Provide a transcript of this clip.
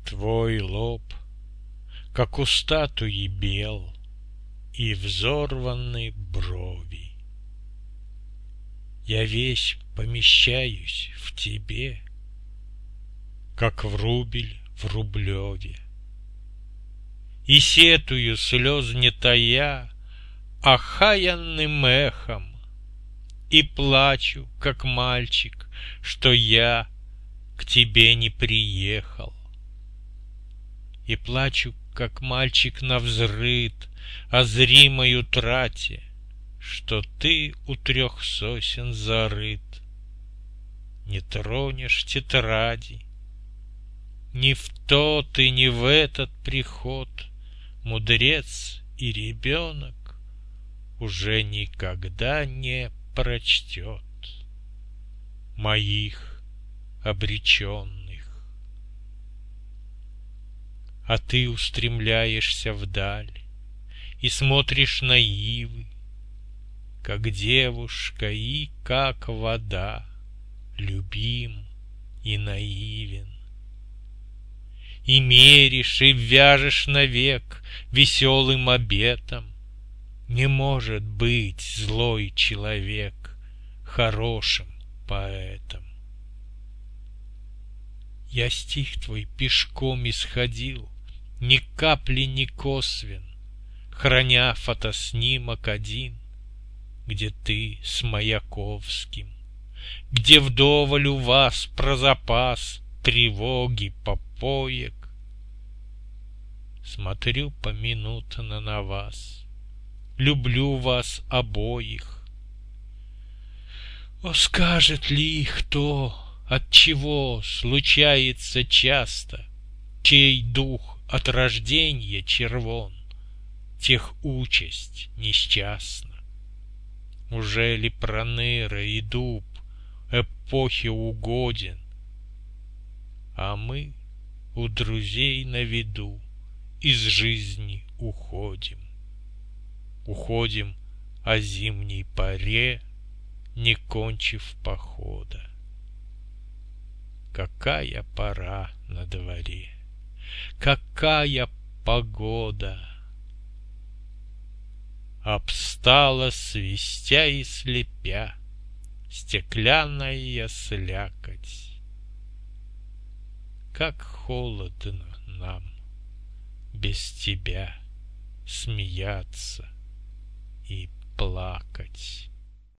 Твой лоб, как у статуи, бел, и взорваны брови. Я весь помещаюсь в тебе, как в рубль в рублеве, и сетую, слез не тая, охаянным эхом, и плачу, как мальчик, что я к тебе не приехал. И плачу, как мальчик навзрыд о зримой утрате, что ты у 3 сосен зарыт. Не тронешь тетради, ни в тот и ни в этот приход мудрец и ребенок уже никогда не прочтет моих обреченных. А ты устремляешься вдаль и смотришь на ивы, как девушка и как вода, любим и наивен. И меришь, и вяжешь навек веселым обетом: не может быть злой человек хорошим поэтом. Я стих твой пешком исходил, ни капли не косвен, храня фотоснимок один, где ты с Маяковским, где вдоволь у вас про запас тревоги, попоек. Смотрю поминутно на вас, люблю вас обоих. О, скажет ли кто, от чего случается часто, чей дух от рождения червон, тех участь несчастна? Уже ли проныра и дуб эпохе угоден, а мы у друзей на виду из жизни уходим? Уходим о зимней поре, не кончив похода. Какая пора на дворе, какая погода! Обстала, свистя и слепя, стеклянная слякоть. Как холодно нам без тебя смеяться и плакать.